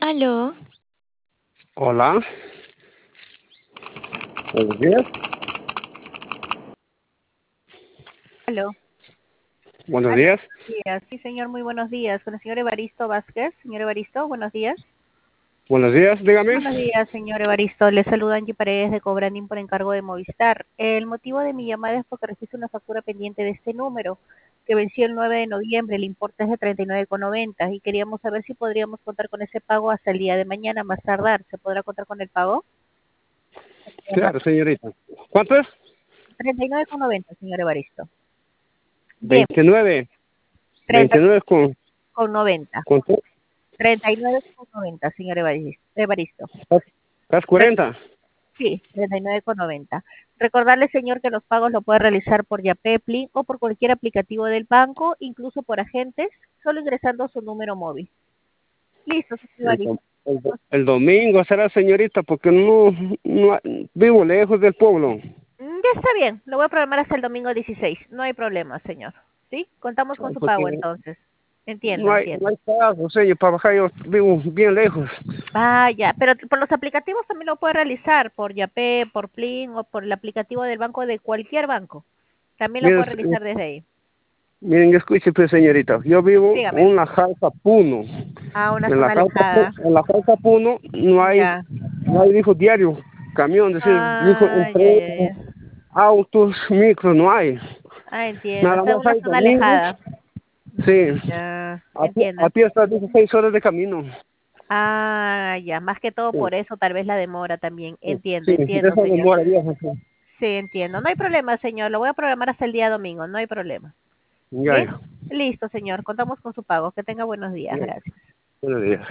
Aló, Hola, buenos días. Aló. Buenos Aló, días. buenos días. Sí, señor, muy buenos días. Con el señor Evaristo Vázquez. Señor Evaristo, buenos días. Buenos días, dígame. Buenos días, señor Evaristo. Le saluda Angie Paredes de Cobrandín por encargo de Movistar. El motivo de mi llamada es porque recibí una factura pendiente de este número que venció el 9 de noviembre. El importe es de 39,90 y queríamos saber si podríamos contar con ese pago hasta el día de mañana, más tardar. ¿Se podrá contar con el pago? Claro, señorita. ¿Cuánto es? 39,90, señor Evaristo. Bien, 29. 30 29 con 90. con 39,90, señor Evaristo. ¿Estás 40? Sí, 39,90. Recordarle, señor, que los pagos lo puede realizar por Yapepli o por cualquier aplicativo del banco, incluso por agentes, solo ingresando su número móvil. Listo, señor El, Evaristo. el domingo será, señorita, porque no vivo lejos del pueblo. Ya está bien, lo voy a programar hasta el domingo 16. No hay problema, señor. ¿Sí? Contamos con su pago Porque entonces. Entiendo, no entiendo. hay pago, señor, para bajar yo vivo bien lejos. Vaya, pero por los aplicativos también lo puede realizar, por Yapé, por Plin o por el aplicativo del banco de cualquier banco. También lo Miren, puede realizar desde ahí. miren, escuche, pues, señorita. Yo vivo Dígame. en la Jalpa Puno. A una En la zona Jalpa, alejada. En la Jalpa Puno Ya. no hay, dijo, diario, camión, decir, dijo, Ah, ya, entre ya, ya. autos, micros, no hay. Ah, entiendo. Nada Está en más una hay zona domingos. alejada. Sí. Ya, entiendo. A ti está 16 horas de camino. Ah, ya. Más que todo Sí, por eso, tal vez la demora también. Entiendo, sí, entiendo, esa señor. demora, vieja. Sí. Sí, entiendo. No hay problema, señor. Lo voy a programar hasta el día domingo. No hay problema. Ya, ¿Bien? ya. Listo, señor. Contamos con su pago. Que tenga buenos días. Ya. Gracias. Buenos días.